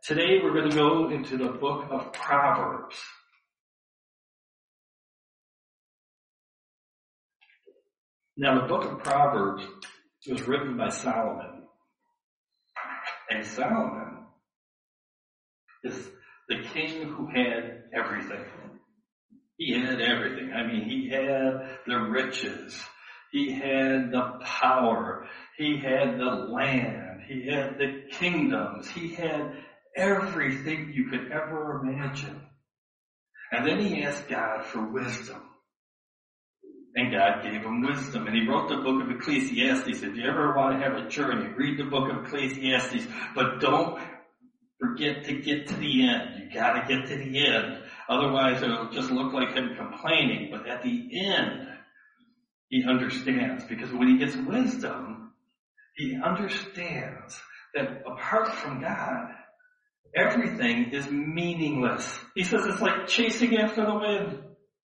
Today we're going to go into the book of Proverbs. Now the book of Proverbs was written by Solomon. And Solomon is the king who had everything. He had everything. I mean, he had the riches. He had the power. He had the land. He had the kingdoms. He had everything you could ever imagine. And then he asked God for wisdom. And God gave him wisdom. And he wrote the book of Ecclesiastes. If you ever want to have a journey, read the book of Ecclesiastes. But don't forget to get to the end. You got to get to the end. Otherwise, it'll just look like him complaining. But at the end, he understands. Because when he gets wisdom, he understands that apart from God, everything is meaningless. He says it's like chasing after the wind.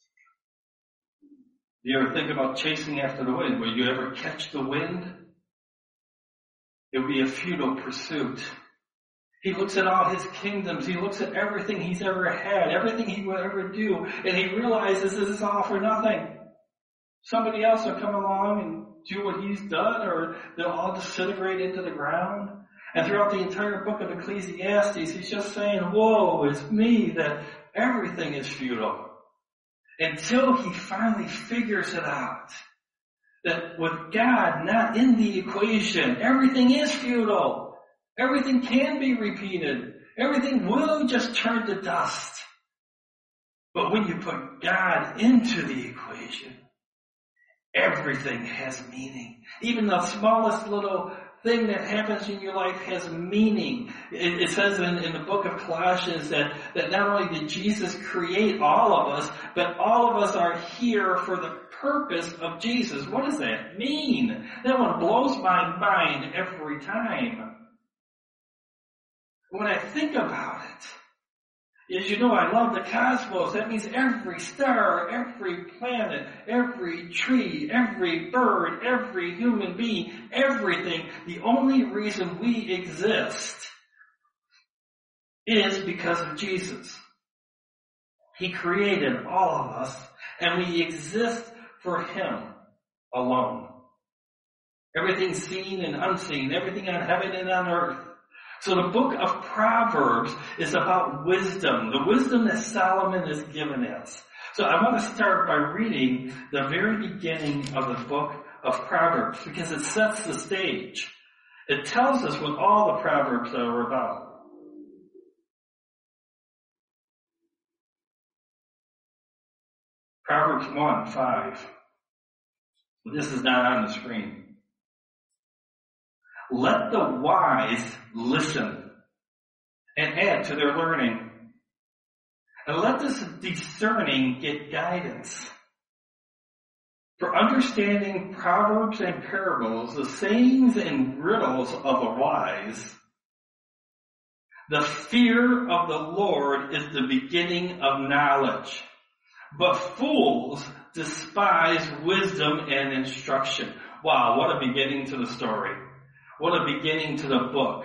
You ever think about chasing after the wind? Will you ever catch the wind? It would be a futile pursuit. He looks at all his kingdoms. He looks at everything he's ever had, everything he will ever do, and he realizes this is all for nothing. Somebody else will come along and do what he's done, or they'll all disintegrate into the ground. And throughout the entire book of Ecclesiastes, he's just saying, whoa, it's me, that everything is futile. Until he finally figures it out. That with God not in the equation, everything is futile. Everything can be repeated. Everything will just turn to dust. But when you put God into the equation, everything has meaning. Even the smallest little thing that happens in your life has meaning. It says in the book of Colossians that not only did Jesus create all of us, but all of us are here for the purpose of Jesus. What does that mean? That one blows my mind every time. When I think about it, as you know, I love the cosmos. That means every star, every planet, every tree, every bird, every human being, everything. The only reason we exist is because of Jesus. He created all of us, and we exist for Him alone. Everything seen and unseen, everything on heaven and on earth. So the book of Proverbs is about wisdom, the wisdom that Solomon has given us. So I want to start by reading the very beginning of the book of Proverbs because it sets the stage. It tells us what all the Proverbs are about. Proverbs 1:5. This is not on the screen. Let the wise listen and add to their learning. And let the discerning get guidance. For understanding proverbs and parables, the sayings and riddles of the wise, the fear of the Lord is the beginning of knowledge. But fools despise wisdom and instruction. Wow, what a beginning to the story. What a beginning to the book.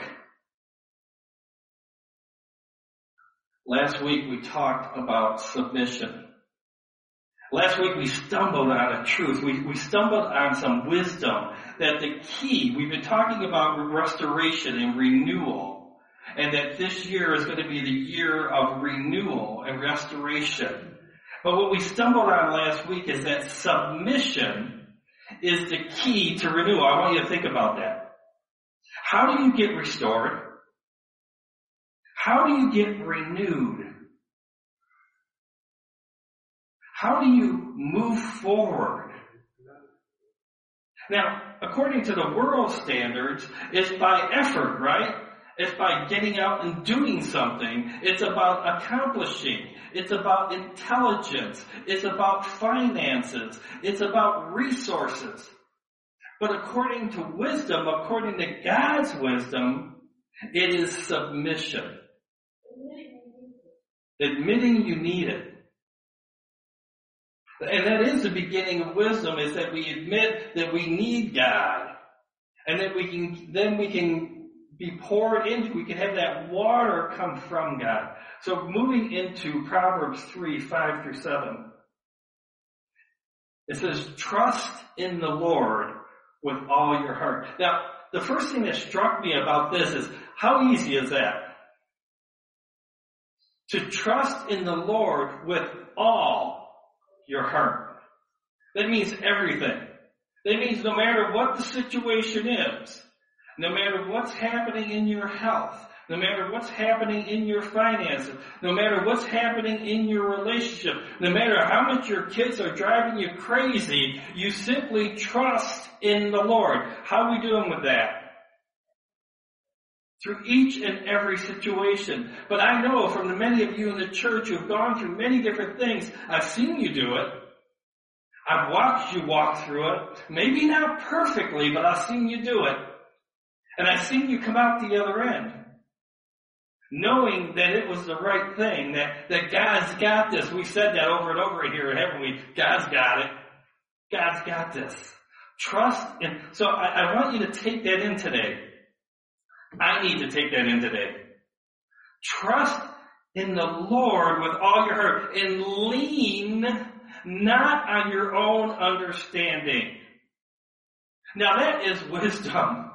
Last week we talked about submission. Last week we stumbled on a truth. We stumbled on some wisdom that the key, we've been talking about restoration and renewal. And that this year is going to be the year of renewal and restoration. But what we stumbled on last week is that submission is the key to renewal. I want you to think about that. How do you get restored? How do you get renewed? How do you move forward? Now, according to the world standards, it's by effort, right? It's by getting out and doing something. It's about accomplishing. It's about intelligence. It's about finances. It's about resources. But according to wisdom, according to God's wisdom, it is submission. Admitting you need it. And that is the beginning of wisdom, is that we admit that we need God. And that we can be poured into. We can have that water come from God. So moving into Proverbs 3, 5 through 7. It says, trust in the Lord with all your heart. Now, the first thing that struck me about this is, how easy is that? To trust in the Lord with all your heart. That means everything. That means no matter what the situation is, no matter what's happening in your health, no matter what's happening in your finances, no matter what's happening in your relationship, no matter how much your kids are driving you crazy, you simply trust in the Lord. How are we doing with that? Through each and every situation. But I know from the many of you in the church who have gone through many different things, I've seen you do it. I've watched you walk through it. Maybe not perfectly, but I've seen you do it. And I've seen you come out the other end, knowing that it was the right thing, that God's got this. We said that over and over here, haven't we? God's got it. God's got this. Trust in. So I want you to take that in today. I need to take that in today. Trust in the Lord with all your heart and lean not on your own understanding. Now that is wisdom.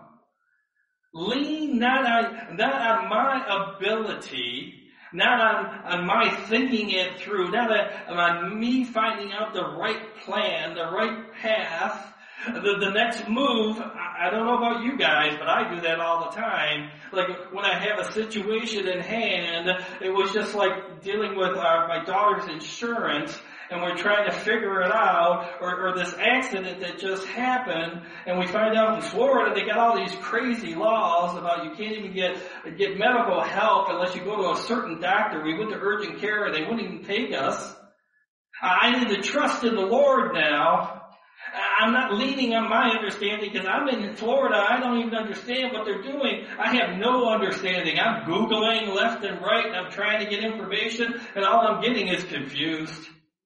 Lean not on my ability, not on my thinking it through, not on me finding out the right plan, the right path, the next move. I don't know about you guys, but I do that all the time. Like when I have a situation in hand, it was just like dealing with my daughter's insurance, and we're trying to figure it out, or this accident that just happened, and we find out in Florida they got all these crazy laws about you can't even get medical help unless you go to a certain doctor. We went to urgent care and they wouldn't even take us. I need to trust in the Lord now. I'm not leaning on my understanding because I'm in Florida. I don't even understand what they're doing. I have no understanding. I'm Googling left and right, and I'm trying to get information, and all I'm getting is confused.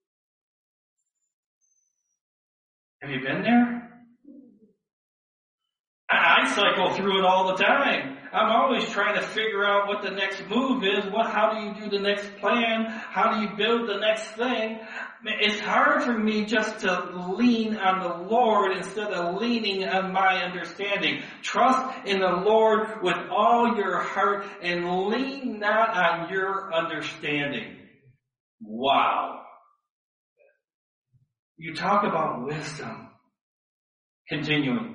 Have you been there? I cycle through it all the time. I'm always trying to figure out what the next move is. How do you do the next plan? How do you build the next thing? It's hard for me just to lean on the Lord instead of leaning on my understanding. Trust in the Lord with all your heart and lean not on your understanding. Wow. You talk about wisdom. Continuing.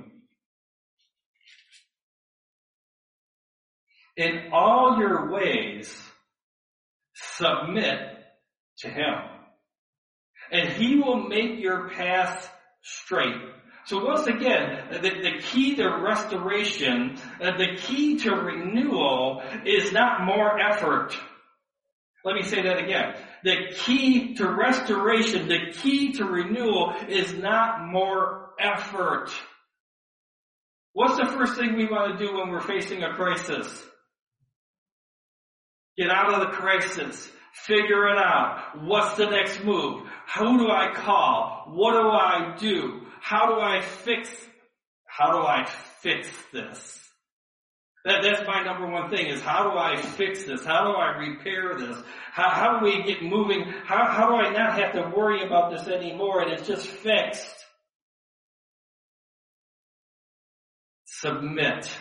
In all your ways, submit to Him, and He will make your paths straight. So once again, the key to restoration, the key to renewal is not more effort. Let me say that again. The key to restoration, the key to renewal is not more effort. What's the first thing we want to do when we're facing a crisis? Get out of the crisis. Figure it out. What's the next move? Who do I call? What do I do? How do I fix this? That's my number one thing is how do I fix this? How do I repair this? How do we get moving? How do I not have to worry about this anymore and it's just fixed? Submit.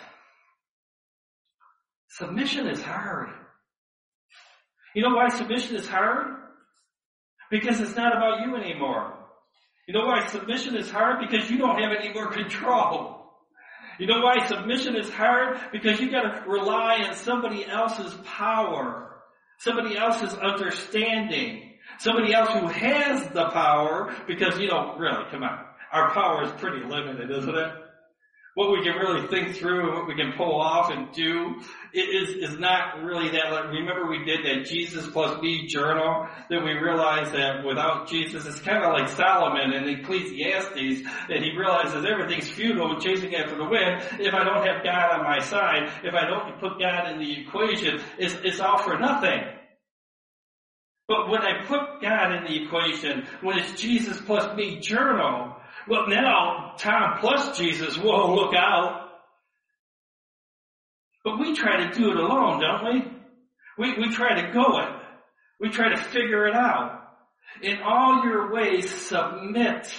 Submission is hard. You know why submission is hard? Because it's not about you anymore. You know why submission is hard? Because you don't have any more control. You know why submission is hard? Because you got to rely on somebody else's power, somebody else's understanding, somebody else who has the power. Because really, come on, our power is pretty limited, isn't it? What we can really think through and what we can pull off and do is not really that. Like, remember we did that Jesus plus me journal, that we realized that without Jesus, it's kind of like Solomon in Ecclesiastes, that he realizes everything's futile, chasing after the wind. If I don't have God on my side, if I don't put God in the equation, it's all for nothing. But when I put God in the equation, when it's Jesus plus me journal, well, now, Tom plus Jesus, whoa, look out. But we try to do it alone, don't we? We try to go it. We try to figure it out. In all your ways, submit.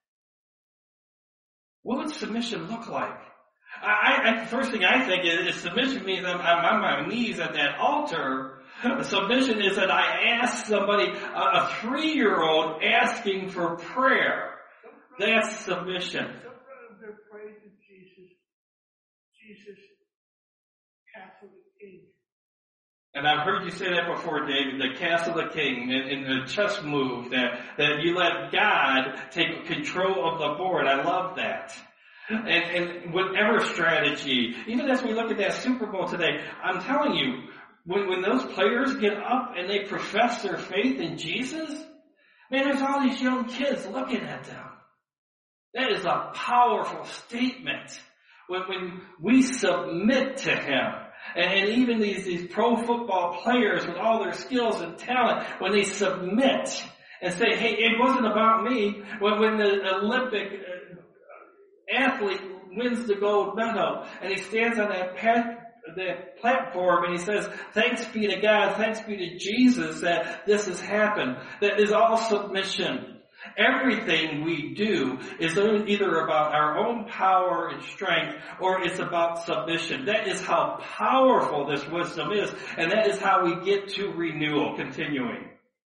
What would submission look like? First thing I think is submission means I'm on my knees at that altar. Submission is that I ask somebody, a 3-year-old asking for prayer. That's submission. Sometimes they're praying to Jesus, Castle the King. And I've heard you say that before, David, the castle of the king, in the chess move, that you let God take control of the board. I love that. And whatever strategy, even as we look at that Super Bowl today, I'm telling you, when those players get up and they profess their faith in Jesus, man, there's all these young kids looking at them. That is a powerful statement. When we submit to Him. And even these pro football players with all their skills and talent, when they submit and say, hey, it wasn't about me. When the Olympic athlete wins the gold medal and he stands on that platform and he says, thanks be to God, thanks be to Jesus that this has happened. That is all submission. Everything we do is either about our own power and strength or it's about submission. That is how powerful this wisdom is, and that is how we get to renewal. Continuing.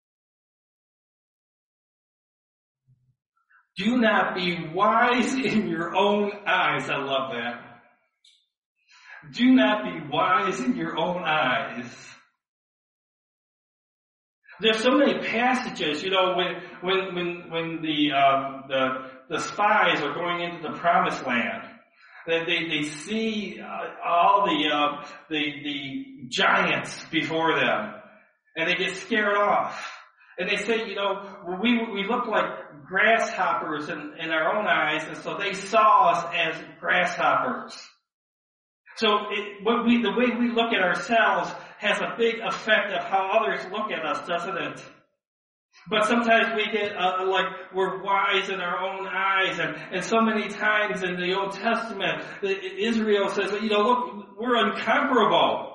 Do not be wise in your own eyes. I love that. Do not be wise in your own eyes. There's so many passages, when the spies are going into the promised land, that they see all the giants before them, and they get scared off. And they say, we look like grasshoppers in our own eyes, and so they saw us as grasshoppers. So the way we look at ourselves has a big effect of how others look at us, doesn't it? But sometimes we get like we're wise in our own eyes, and so many times in the Old Testament, Israel says, look, we're unconquerable.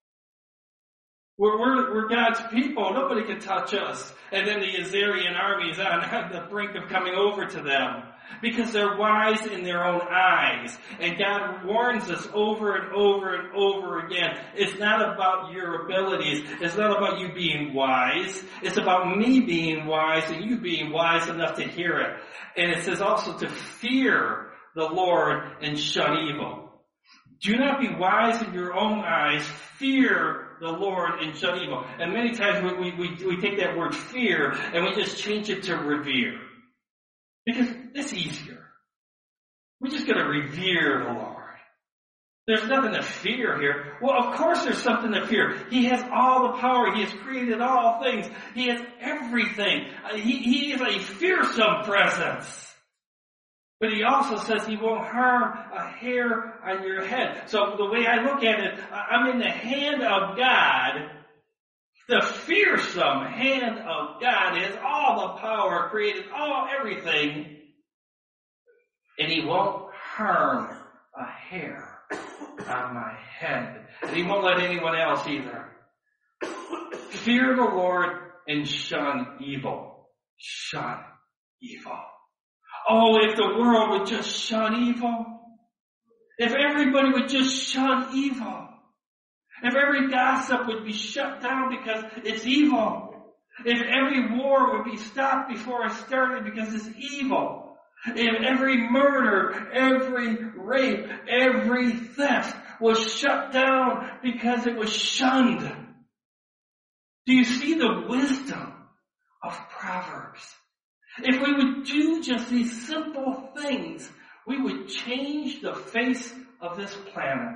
We're God's people. Nobody can touch us. And then the Assyrian army is on the brink of coming over to them because they're wise in their own eyes. And God warns us over and over and over again. It's not about your abilities. It's not about you being wise. It's about me being wise and you being wise enough to hear it. And it says also to fear the Lord and shun evil. Do not be wise in your own eyes. Fear the Lord and shun evil. And many times we take that word fear and we just change it to revere. Because it's easier. We're just going to revere the Lord. There's nothing to fear here. Well, of course there's something to fear. He has all the power. He has created all things. He has everything. He is a fearsome presence. But he also says he won't harm a hair on your head. So the way I look at it, I'm in the hand of God. The fearsome hand of God has all the power, created everything. And he won't harm a hair on my head. And he won't let anyone else either. Fear the Lord and shun evil. Shun evil. Oh, if the world would just shun evil. If everybody would just shun evil. If every gossip would be shut down because it's evil. If every war would be stopped before it started because it's evil. If every murder, every rape, every theft was shut down because it was shunned. Do you see the wisdom of Proverbs? If we would do just these simple things, we would change the face of this planet.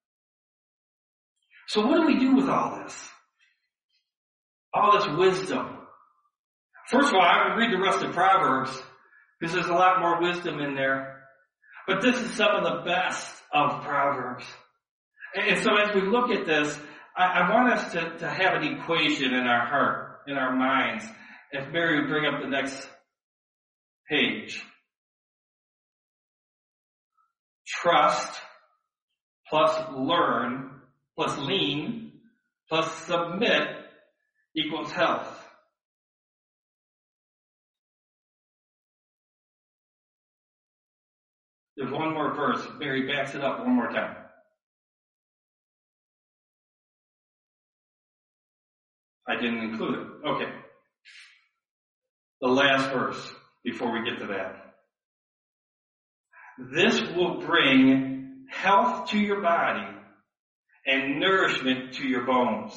So what do we do with all this? All this wisdom. First of all, I would read the rest of Proverbs because there's a lot more wisdom in there. But this is some of the best of Proverbs. And so as we look at this, I want us to have an equation in our heart, in our minds. If Mary would bring up the next page. Trust plus learn plus lean plus submit equals health. There's one more verse. Mary backs it up one more time. I didn't include it. Okay. The last verse before we get to that. This will bring health to your body and nourishment to your bones.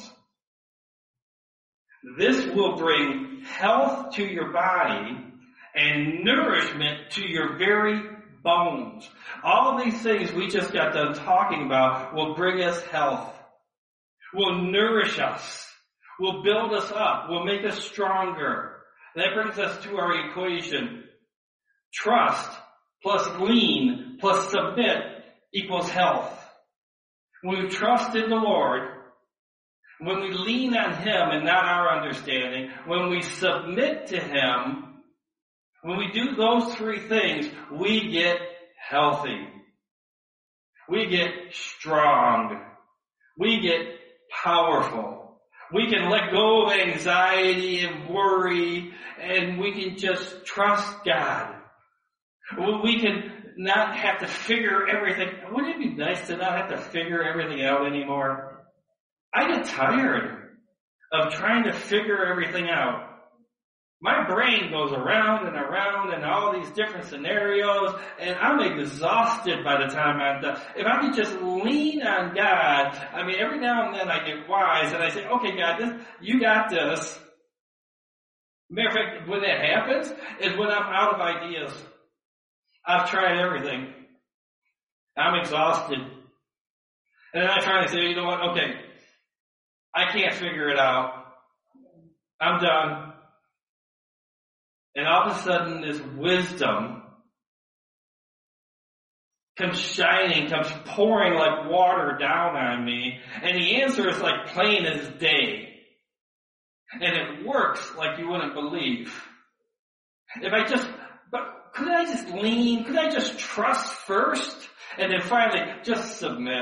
This will bring health to your body and nourishment to your very bones. All of these things we just got done talking about will bring us health, will nourish us, will build us up, will make us stronger. That brings us to our equation. Trust plus lean plus submit equals health. When we trust in the Lord, when we lean on Him and not our understanding, when we submit to Him, when we do those three things, we get healthy. We get strong. We get powerful. We can let go of anxiety and worry, and we can just trust God. We can not have to figure everything. Wouldn't it be nice to not have to figure everything out anymore? I get tired of trying to figure everything out. My brain goes around and all these different scenarios, and I'm exhausted by the time I'm done. If I could just lean on God, every now and then I get wise, and I say, okay, God, you got this. Matter of fact, when that happens is when I'm out of ideas. I've tried everything. I'm exhausted. And then I finally say, you know what, okay, I can't figure it out. I'm done. And all of a sudden, this wisdom comes shining, comes pouring like water down on me. And the answer is like plain as day. And it works like you wouldn't believe. But could I just lean? Could I just trust first? And then finally, just submit.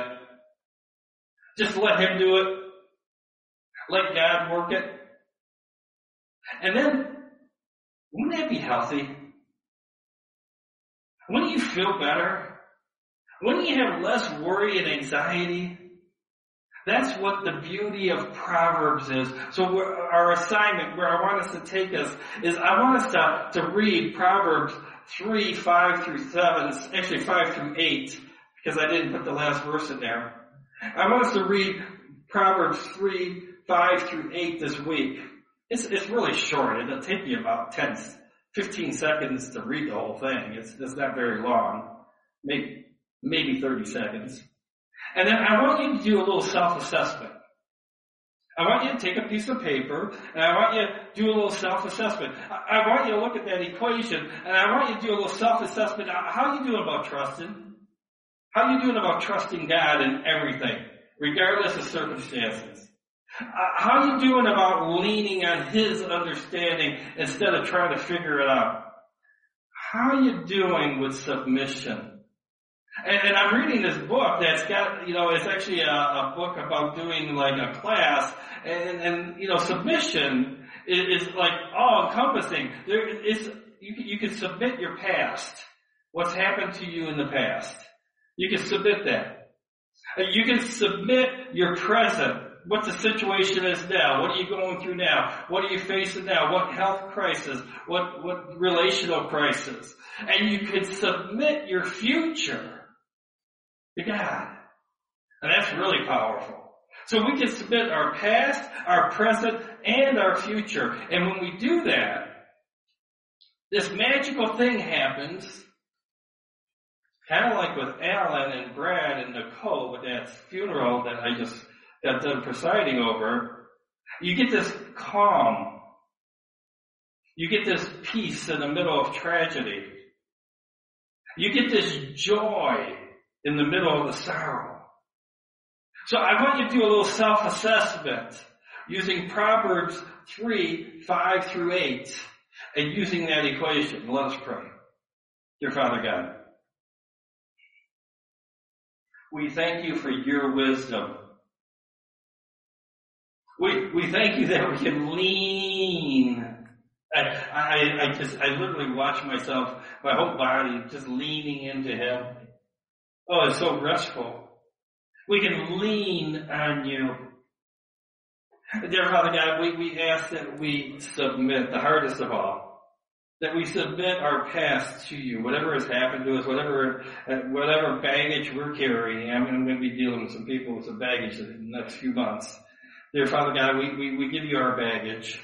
Just let Him do it. Let God work it. And then, wouldn't that be healthy? Wouldn't you feel better? Wouldn't you have less worry and anxiety? That's what the beauty of Proverbs is. So our assignment, where I want us to take us, is I want us to read Proverbs 3, 5 through 7, actually 5 through 8, because I didn't put the last verse in there. I want us to read Proverbs 3, 5 through 8 this week. It's really short. It'll take you about 15 seconds to read the whole thing. It's not very long. Maybe 30 seconds. And then I want you to do a little self-assessment. I want you to take a piece of paper, and I want you to do a little self-assessment. I want you to look at that equation, and I want you to do a little self-assessment. How are you doing about trusting? How are you doing about trusting God in everything, regardless of circumstances? How are you doing about leaning on His understanding instead of trying to figure it out? How are you doing with submission? And I'm reading this book that's got, it's actually a book about doing like a class, and submission is like all encompassing. You can submit your past, what's happened to you in the past. You can submit that. You can submit your present, what the situation is now. What are you going through now? What are you facing now? What health crisis? What relational crisis? And you can submit your future to God. And that's really powerful. So we can submit our past, our present, and our future. And when we do that, this magical thing happens, kind of like with Alan and Brad and Nicole with that funeral that I just got done presiding over. You get this calm. You get this peace in the middle of tragedy. You get this joy in the middle of the sorrow. So I want you to do a little self-assessment using Proverbs 3, 5 through 8 and using that equation. Let us pray. Dear Father God, we thank you for your wisdom. We thank you that we can lean. I literally watch myself, my whole body just leaning into Him. Oh, it's so restful. We can lean on you. Dear Father God, we ask that we submit, the hardest of all, that we submit our past to you, whatever has happened to us, whatever baggage we're carrying. I'm going to be dealing with some people with some baggage in the next few months. Dear Father God, we give you our baggage.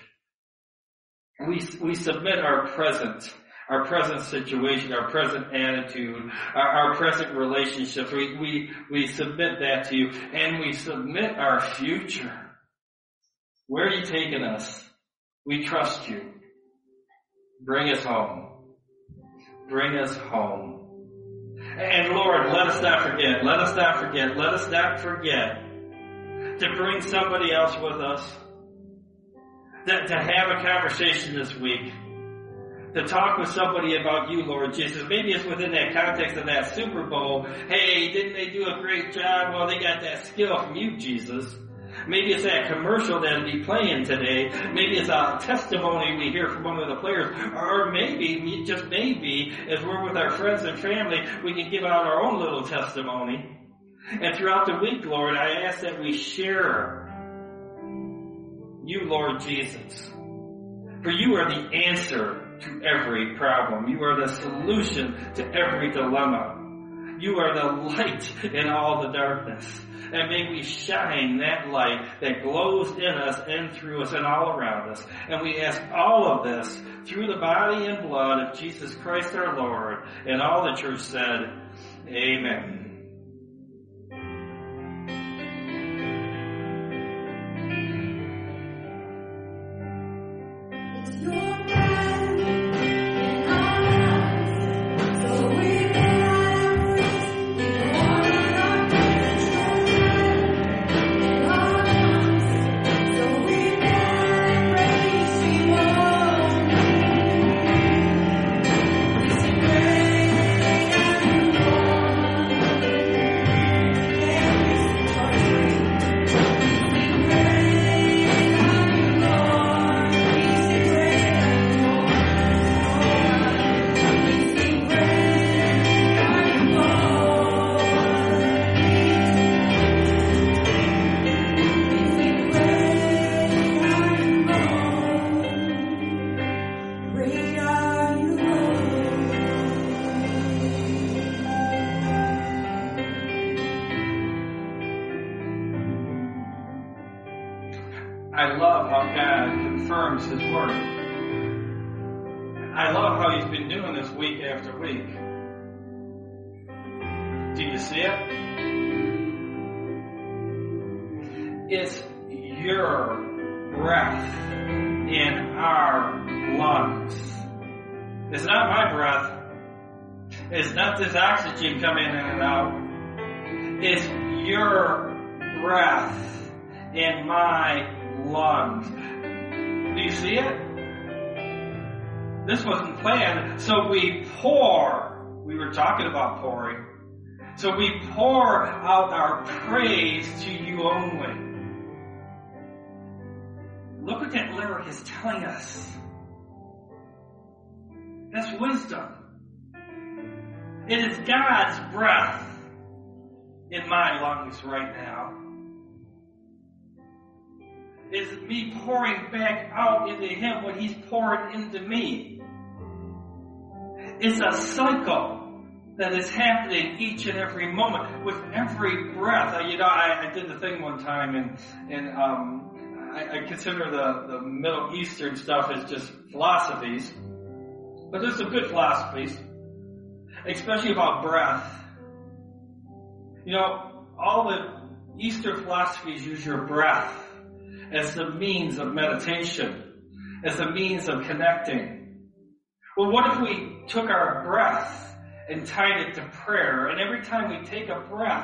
We submit our present situation, our present attitude, our present relationships. We submit that to you, and we submit our future. Where are you taking us? We trust you. Bring us home. Bring us home. And Lord, let us not forget. Let us not forget. Let us not forget to bring somebody else with us. To have a conversation this week. To talk with somebody about you, Lord Jesus. Maybe it's within that context of that Super Bowl. Hey, didn't they do a great job? Well, they got that skill from you, Jesus. Maybe it's that commercial that'll be playing today. Maybe it's a testimony we hear from one of the players. Or maybe, just maybe, as we're with our friends and family, we can give out our own little testimony. And throughout the week, Lord, I ask that we share you, Lord Jesus. For you are the answer to every problem. You are the solution to every dilemma. You are the light in all the darkness. And may we shine that light that glows in us and through us and all around us. And we ask all of this through the body and blood of Jesus Christ our Lord. And all the church said, Amen. I love how God confirms His word. I love how He's been doing this week after week. Do you see it? It's your breath in our lungs. It's not my breath. It's not this oxygen coming in and out. It's your breath in my lungs. Do you see it? This wasn't planned. So we pour. We were talking about pouring. So we pour out our praise to you only. Look what that lyric is telling us. That's wisdom. It is God's breath in my lungs right now. Is me pouring back out into Him what He's poured into me. It's a cycle that is happening each and every moment with every breath. I did the thing one time, and I consider the Middle Eastern stuff as just philosophies, but there's some good philosophies, especially about breath. All the Eastern philosophies use your breath as the means of meditation, as a means of connecting. Well, what if we took our breath and tied it to prayer, and every time we take a breath,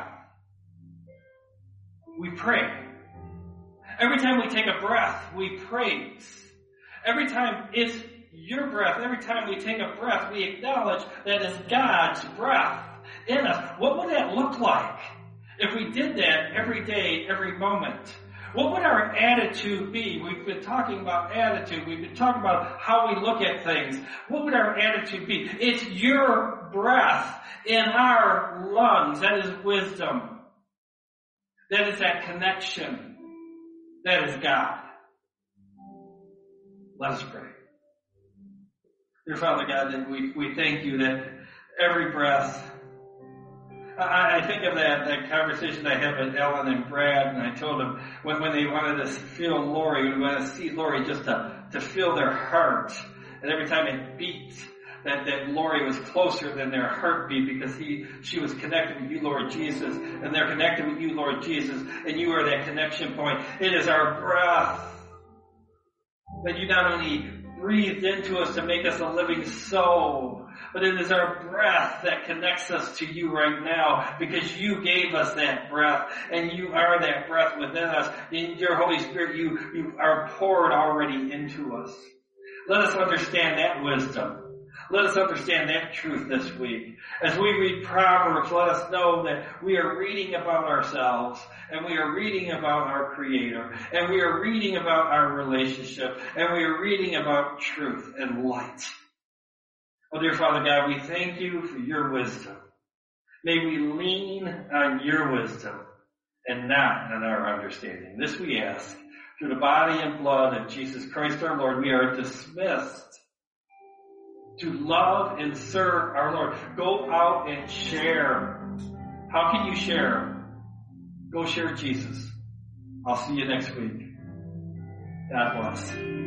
we pray. Every time we take a breath, we praise. Every time it's your breath, every time we take a breath, we acknowledge that it's God's breath in us. What would that look like if we did that every day, every moment? What would our attitude be? We've been talking about attitude. We've been talking about how we look at things. What would our attitude be? It's your breath in our lungs. That is wisdom. That is that connection. That is God. Let us pray. Dear Father God, that we thank you that every breath. I think of that conversation I had with Ellen and Brad, and I told them when they wanted to feel Lori, we wanted to see Lori just to feel their heart. And every time it beat, that Lori was closer than their heartbeat because she was connected with you, Lord Jesus, and they're connected with you, Lord Jesus, and you are that connection point. It is our breath that you not only breathed into us to make us a living soul, but it is our breath that connects us to you right now because you gave us that breath and you are that breath within us. In your Holy Spirit, you are poured already into us. Let us understand that wisdom. Let us understand that truth this week. As we read Proverbs, let us know that we are reading about ourselves, and we are reading about our Creator, and we are reading about our relationship, and we are reading about truth and light. Oh, dear Father God, we thank you for your wisdom. May we lean on your wisdom and not on our understanding. This we ask through the body and blood of Jesus Christ our Lord. We are dismissed to love and serve our Lord. Go out and share. How can you share? Go share Jesus. I'll see you next week. God bless.